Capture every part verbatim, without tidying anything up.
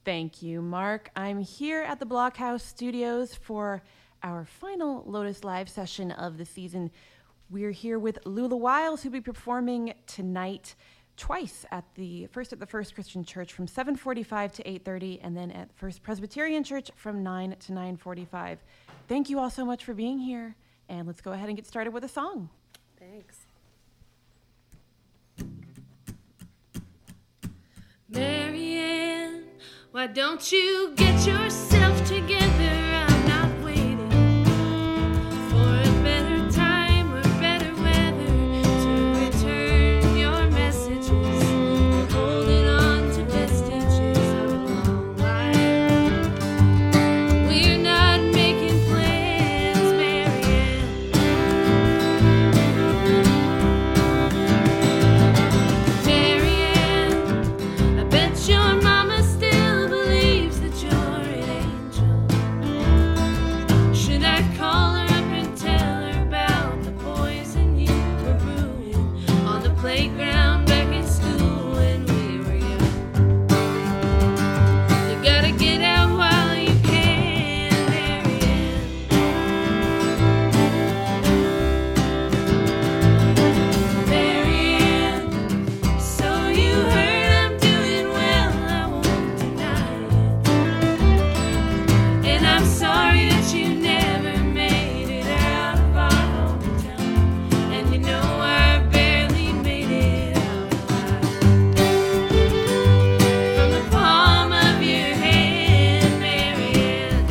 Thank you, Mark. I'm here at the Blockhouse Studios for our final Lotus Live session of the season. We're here with Lula Wiles, who'll be performing tonight twice at the first at the First Christian Church from seven forty-five to eight thirty, and then at First Presbyterian Church from nine to nine forty-five. Thank you all so much for being here, and let's go ahead and get started with a song. Thanks. Marianne, why don't you get yourself together? I'm not waiting for a better time or better weather to return your messages. You're holding on to vestiges of a long life. We're not making plans, Marianne. Marianne, I bet your mama still believes that you're an angel. Should I call her up and tell her about the poison you were brewing on the playground back in school when we were young? You gotta get out while you can, Marianne. Marianne, so you heard I'm doing well, I won't deny it. And I'm sorry that you never made it out of our hometown. And you know I barely made it out alive. From the palm of your hand, Marianne.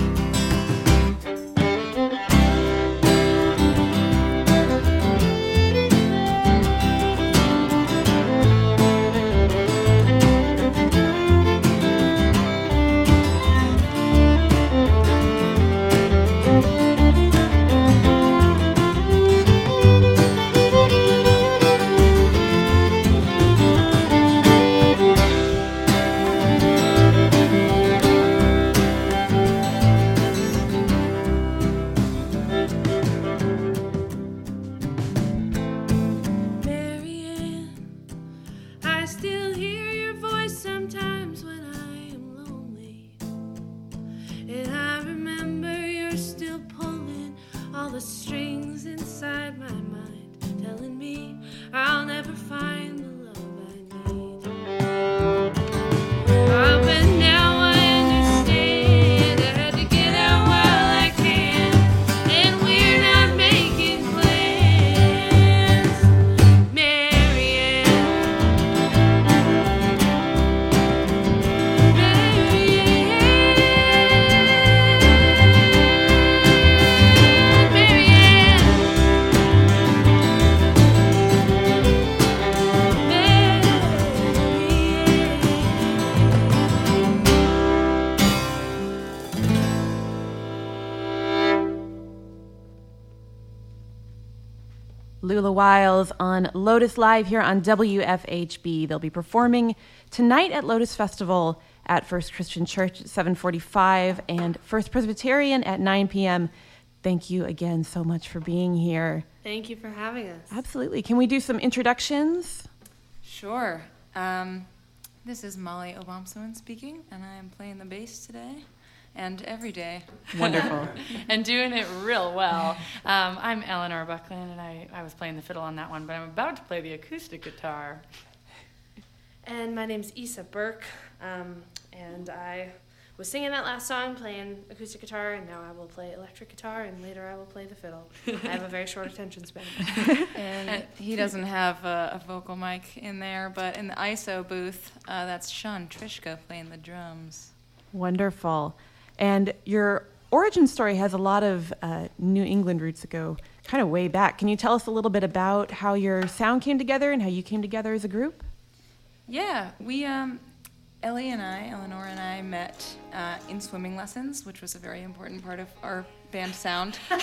Marianne, I still hear your voice sometimes when I am lonely. And I remember you're still pulling all the strings inside my mind, telling me I'll never find the love I need. Ah, but now I understand. I had to get out while I can, and we're not making plans, Marianne. Lula Wiles on Lotus Live here on W F H B. They'll be performing tonight at Lotus Festival at First Christian Church at seven forty-five and First Presbyterian at nine p.m. Thank you again so much for being here. Thank you for having us. Absolutely. Can we do some introductions? Sure. Um, this is Molly Obamsoen speaking, and I am playing the bass today and every day. Wonderful. And doing it real well. Um, I'm Eleanor Buckland, and I, I was playing the fiddle on that one, but I'm about to play the acoustic guitar. And my name's Issa Burke, um, and I was singing that last song, playing acoustic guitar, and now I will play electric guitar, and later I will play the fiddle. I have a very short attention span. And uh, he doesn't have a, a vocal mic in there, but in the I S O booth, uh, that's Sean Trishka playing the drums. Wonderful. And your origin story has a lot of uh, New England roots that go kind of way back. Can you tell us a little bit about how your sound came together and how you came together as a group? Yeah, we, um, Ellie and I, Eleanor and I, met uh, in swimming lessons, which was a very important part of our band sound, um,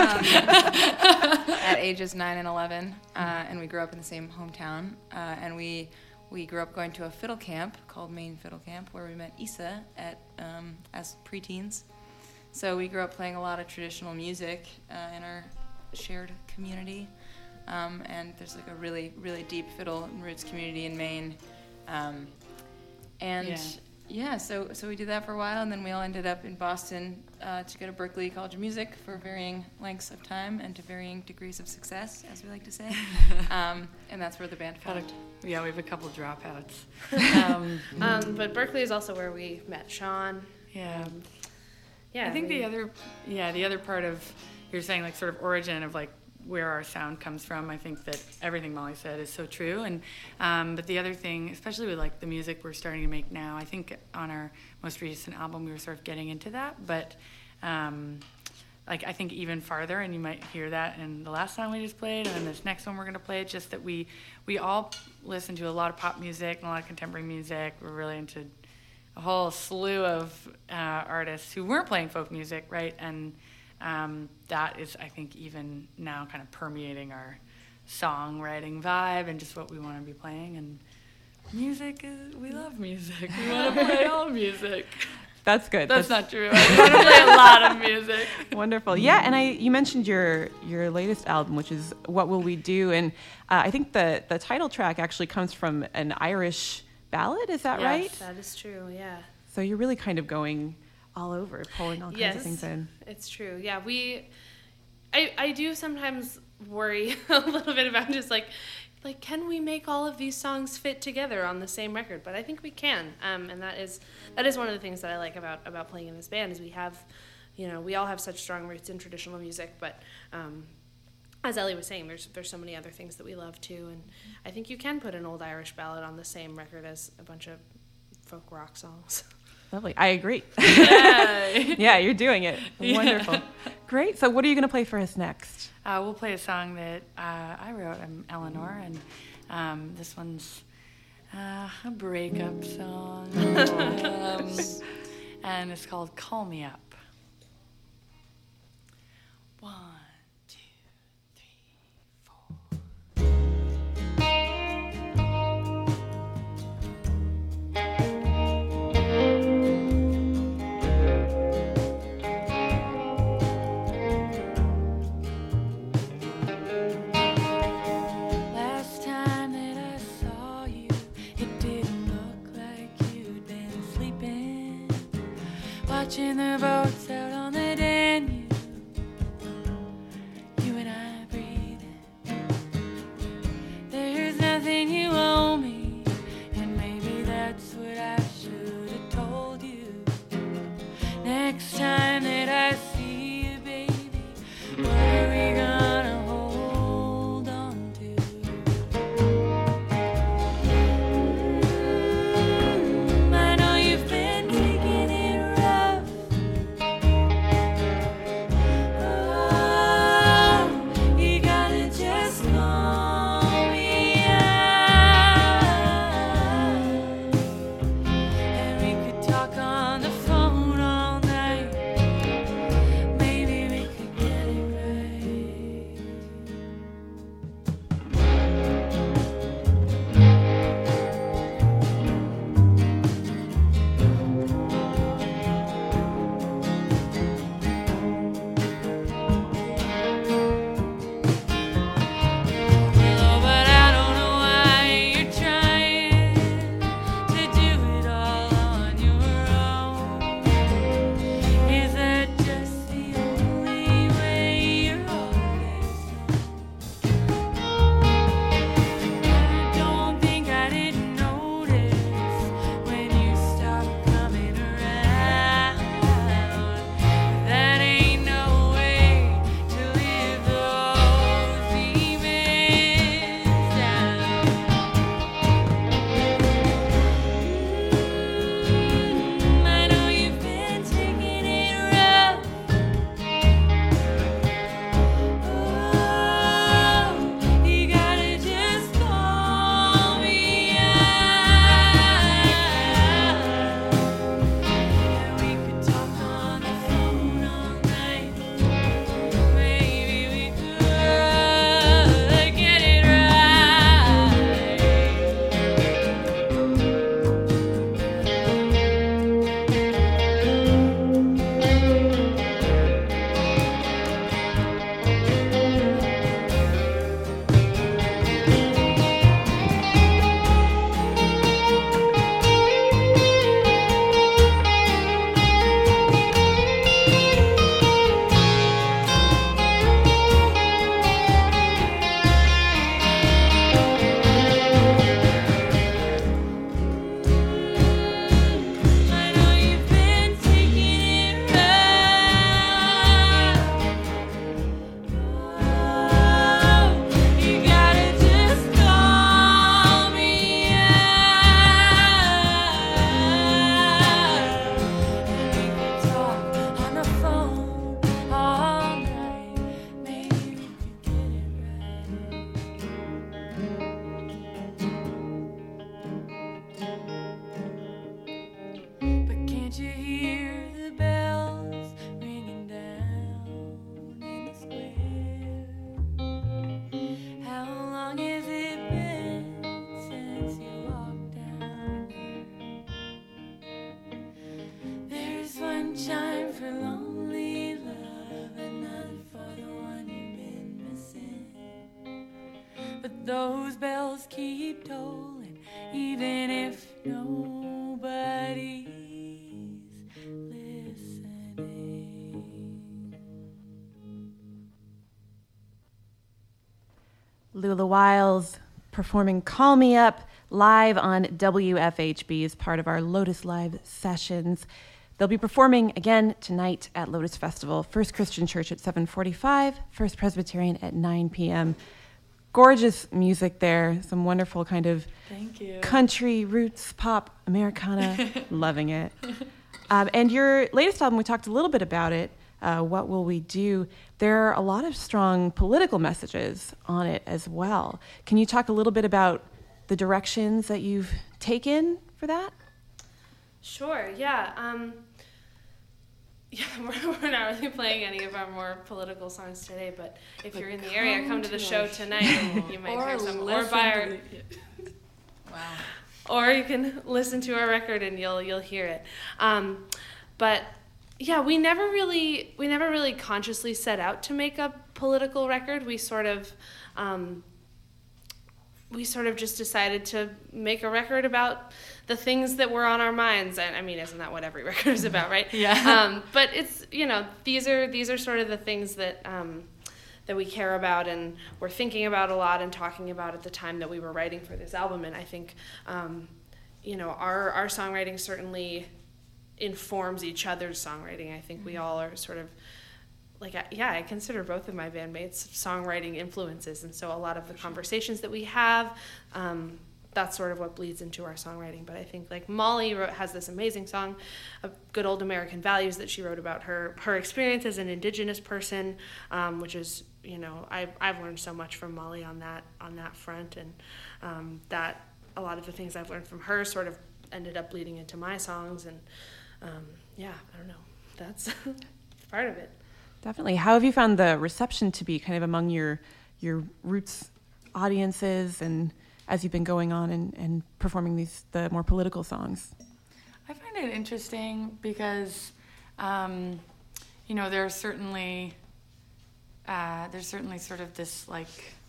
at ages nine and eleven, uh, and we grew up in the same hometown, uh, and we we grew up going to a fiddle camp called Maine Fiddle Camp, where we met Issa at um, as preteens. So we grew up playing a lot of traditional music uh, in our shared community, um, and there's like a really, really deep fiddle and roots community in Maine. Um, and Yeah. Yeah, so so we did that for a while, and then we all ended up in Boston uh, to go to Berklee College of Music for varying lengths of time and to varying degrees of success, as we like to say. um, and that's where the band found. Yeah, we have a couple dropouts. um, Um, but Berklee is also where we met Sean. yeah. Yeah, I think we- the other, yeah, the other part of, you're saying like sort of origin of like where our sound comes from, I think that everything Molly said is so true. And um, but the other thing, especially with like the music we're starting to make now, I think on our most recent album we were sort of getting into that, but um, like I think even farther, and you might hear that in the last song we just played, and then this next one we're gonna play. Just that we we all listen to a lot of pop music and a lot of contemporary music. We're really into a whole slew of uh, artists who weren't playing folk music, right? And um, that is, I think, even now kind of permeating our songwriting vibe and just what we want to be playing. And music is, we love music. We want to play all music. That's good. That's, That's not true. I want to play a lot of music. Wonderful. Yeah, and I you mentioned your your latest album, which is What Will We Do? And uh, I think the the title track actually comes from an Irish ballad. Is that Yes. right? That is true, yeah. So you're really kind of going all over, pulling all kinds Yes. of things in. It's true. Yeah, we I I do sometimes worry a little bit about just like like can we make all of these songs fit together on the same record? But I think we can. Um, and that is that is one of the things that I like about about playing in this band is we have, you know, we all have such strong roots in traditional music, but um, as Ellie was saying, there's there's so many other things that we love too, and I think you can put an old Irish ballad on the same record as a bunch of folk rock songs. Lovely. I agree. Yay. Yeah, you're doing it. Yeah. Wonderful. Great. So what are you going to play for us next? Uh, we'll play a song that uh, I wrote. I'm Eleanor, and um, this one's uh, a breakup song. um, and it's called Call Me Up. One, two, three, four. Last time that I saw you, it didn't look like you'd been sleeping, watching the boats out on the Danube, you and I breathing. There's nothing you owe me, and maybe that's what I should have told you. Next time that I see you, baby, what are we gonna hold on to? Mm, I know you've been taking it rough. for lonely love, another for the one you've been missing. But those bells keep tolling, even if nobody's listening. Lula Wiles performing Call Me Up live on W F H B as part of our Lotus Live sessions. They'll be performing again tonight at Lotus Festival, First Christian Church at seven forty-five, First Presbyterian at nine p.m. Gorgeous music there, some wonderful kind of Thank you. country, roots, pop, Americana, loving it. Um, and your latest album, we talked a little bit about it, uh, What Will We Do? There are a lot of strong political messages on it as well. Can you talk a little bit about the directions that you've taken for that? Sure, yeah. Um, yeah, we're, we're not really playing any of our more political songs today, but if But you're in the area, come come to to the our show show. tonight and you might hear some, or listen buy to our, the- Wow. or you can listen to our record and you'll you'll hear it. Um, but yeah, we never really we never really consciously set out to make a political record. We sort of um, we sort of just decided to make a record about the things that were on our minds. And I mean, isn't that what every record is about, right? Yeah. Um, but it's, you know, these are these are sort of the things that um, that we care about and we're thinking about a lot and talking about at the time that we were writing for this album. And I think, um, you know, our our songwriting certainly informs each other's songwriting. I think we all are sort of like, yeah, I consider both of my bandmates songwriting influences, and so a lot of the conversations that we have, um, that's sort of what bleeds into our songwriting. But I think like Molly wrote, has this amazing song of good old American values that she wrote about her her experience as an Indigenous person, um, which is, you know, I I've learned so much from Molly on that on that front, and um, that a lot of the things I've learned from her sort of ended up bleeding into my songs, and um, yeah, I don't know, that's part of it. Definitely. How have you found the reception to be kind of among your your roots audiences and as you've been going on and, and performing these the more political songs? I find it interesting because, um, you know, there's certainly uh, there's certainly sort of this like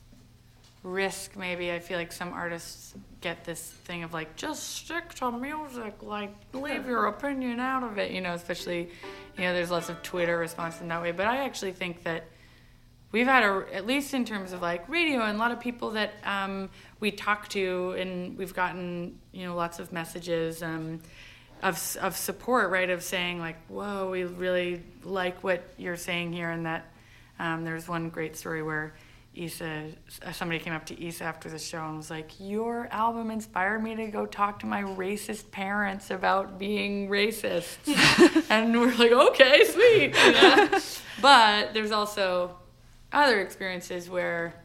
risk. Maybe I feel like some artists get this thing of like just stick to music, like leave your opinion out of it. You know, especially, you know, there's lots of Twitter response in that way. But I actually think that we've had a, at least in terms of like radio, and a lot of people that um, we talk to, and we've gotten, you know, lots of messages um, of of support, right? Of saying like, whoa, we really like what you're saying here, and that um, there's one great story where Issa, somebody came up to Issa after the show and was like, your album inspired me to go talk to my racist parents about being racist. And we're like, okay, sweet. Yeah. But there's also other experiences where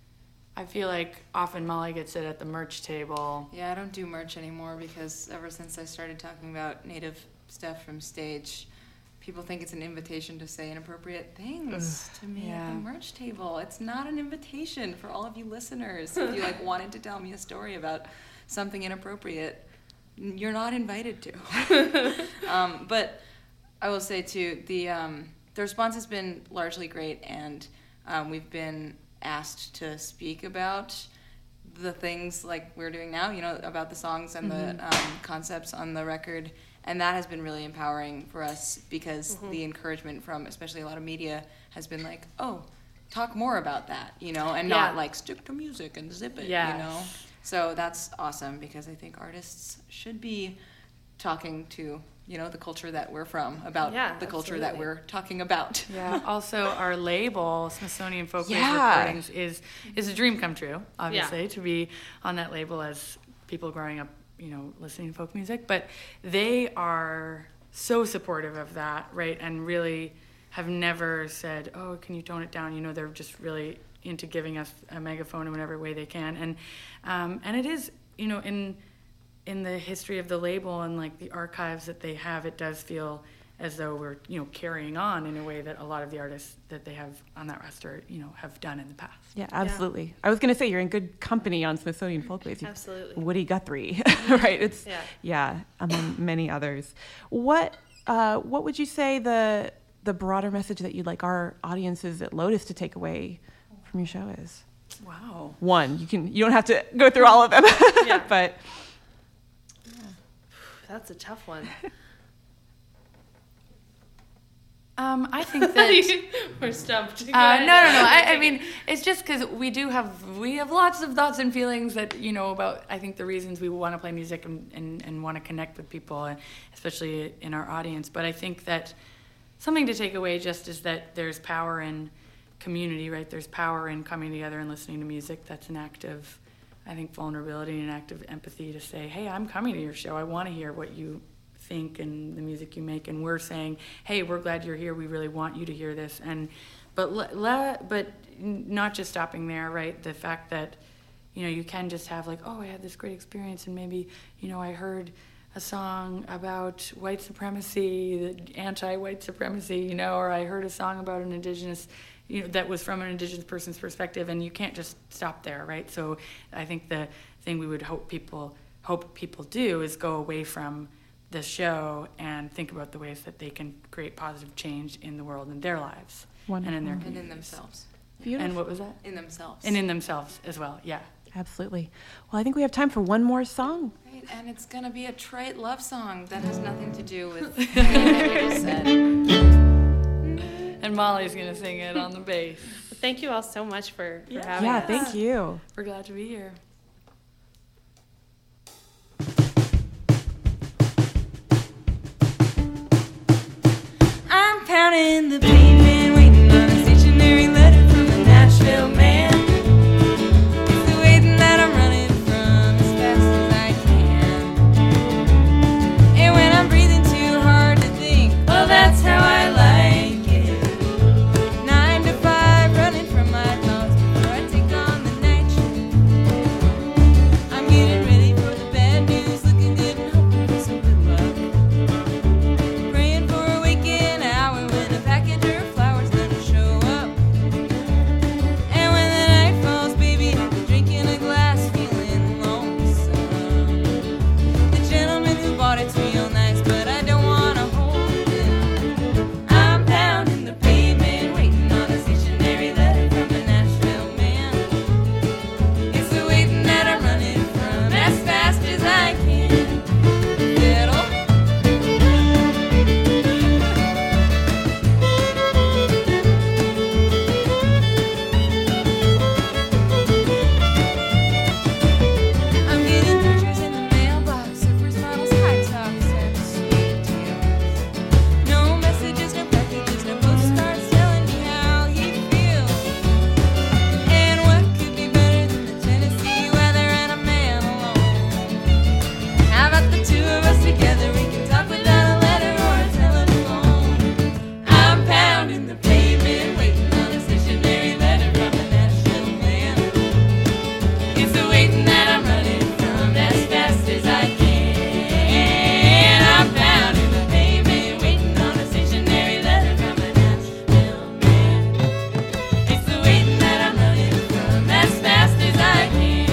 I feel like often Molly gets it at the merch table. Yeah, I don't do merch anymore because ever since I started talking about Native stuff from stage, people think it's an invitation to say inappropriate things to me yeah. at the merch table. It's not an invitation for all of you listeners. If you like wanted to tell me a story about something inappropriate, you're not invited to. um, but I will say too, the um, the response has been largely great, and um, we've been asked to speak about the things like we're doing now, you know, about the songs and mm-hmm. the um, concepts on the record. And that has been really empowering for us because mm-hmm. the encouragement from especially a lot of media has been like, oh, talk more about that, you know, and yeah. not like stick to music and zip it, yes. you know. So that's awesome because I think artists should be talking to, you know, the culture that we're from, about yeah, the culture absolutely. that we're talking about. Yeah. Also, our label, Smithsonian Folkways Yeah. Recordings, is is a dream come true, obviously, Yeah. to be on that label as people growing up, you know, listening to folk music. But they are so supportive of that, right? And really have never said, oh, can you tone it down? You know, they're just really into giving us a megaphone in whatever way they can. And um, and it is, you know, in in the history of the label and like the archives that they have, it does feel as though we're, you know, carrying on in a way that a lot of the artists that they have on that roster, you know, have done in the past. Yeah, absolutely. Yeah. I was going to say you're in good company on Smithsonian Folkways. Absolutely. Woody Guthrie, right? It's yeah. yeah, among many others. What uh, what would you say the the broader message that you'd like our audiences at Lotus to take away from your show is? Wow. One, you can you don't have to go through all of them, Yeah. but That's a tough one. Um, I think that. We're stumped. Go Uh, no, no, ahead. no. I, I mean, it's just because we do have we have lots of thoughts and feelings that you know about. I think the reasons we want to play music and, and, and want to connect with people, and especially in our audience. But I think that something to take away just is that there's power in community, right? There's power in coming together and listening to music. That's an act of, I think, vulnerability and an act of empathy to say, hey, I'm coming to your show. I want to hear what you think and the music you make, and we're saying, hey, we're glad you're here, we really want you to hear this. And but le, le, but not just stopping there, right? The fact that you know you can just have like, oh, I had this great experience, and maybe you know I heard a song about white supremacy, the anti-white supremacy, you know, or I heard a song about an indigenous, you know, that was from an indigenous person's perspective, and you can't just stop there, right? So I think the thing we would hope people hope people do is go away from the show and think about the ways that they can create positive change in the world, in their lives, Wonderful. and in their And communities. in themselves. beautiful. And what was that? In themselves. And in themselves as well, yeah. Absolutely. Well, I think we have time for one more song. Right, and it's going to be a trite love song that has nothing to do with anything that we just said. And Molly's gonna sing it on the bass. Thank you all so much for, for Yeah. having Yeah, us. thank you. We're glad to be here. I'm pounding the pavement, waiting on a stationary letter from a Nashville man. It's the waiting that I'm running from as fast as I can. And when I'm breathing too hard to think, well, that's how I like it. Nine to five, running from my thoughts before I take on the night shift. I'm getting ready for the bad news, looking good and hoping for some good luck. Praying for a waking hour when a package of flowers gonna show up. And when the night falls, baby, drinking a glass, feeling lonesome. The gentleman who bought it's real nice, but I don't wanna hold him. I'm pounding the pavement, waiting on a stationary letter from a Nashville man. It's the waiting that I'm running from as fast as I can. Little. I'm getting pictures in the mailbox, surfers, models, high tops, and sweet deals. No messages, no packages, no postcards telling me how he feels. And what could be better than the Tennessee weather and a man alone? How about the two of us together? We can talk without a letter or a telephone. I'm pounding the pavement, waiting on a stationary letter from a Nashville man. It's the waiting that I'm running from as fast as I can. I'm pounding the pavement, waiting on a stationary letter from a Nashville man. It's the waiting that I'm running from as fast as I can.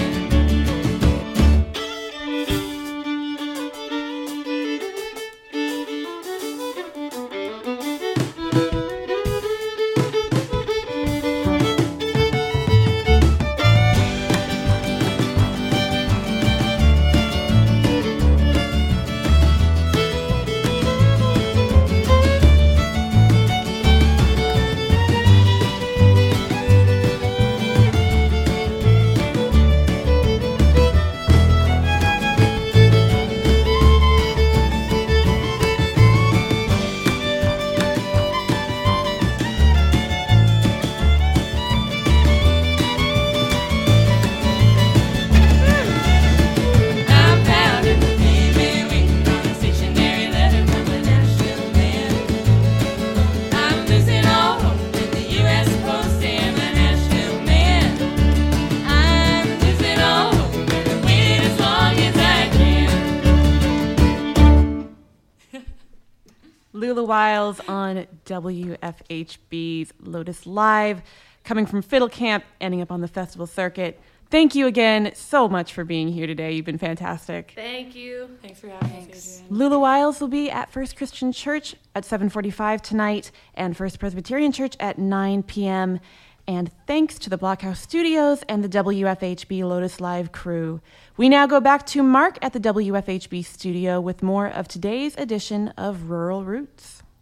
I'm pounding the pavement, waiting on a stationary letter from a Nashville man. I'm losing all hope in the U S Post and the Nashville man. I'm losing all hope and I'm waiting as long as I can. Lula Wiles on W F H B's Lotus Live, coming from Fiddle Camp, ending up on the festival circuit. Thank you again so much for being here today. You've been fantastic. Thank you. Thanks for having Thanks. us, Adrian. Lula Wiles will be at First Christian Church at seven forty-five tonight and First Presbyterian Church at nine p.m. And thanks to the Blockhouse Studios and the W F H B Lotus Live crew. We now go back to Mark at the W F H B studio with more of today's edition of Rural Roots.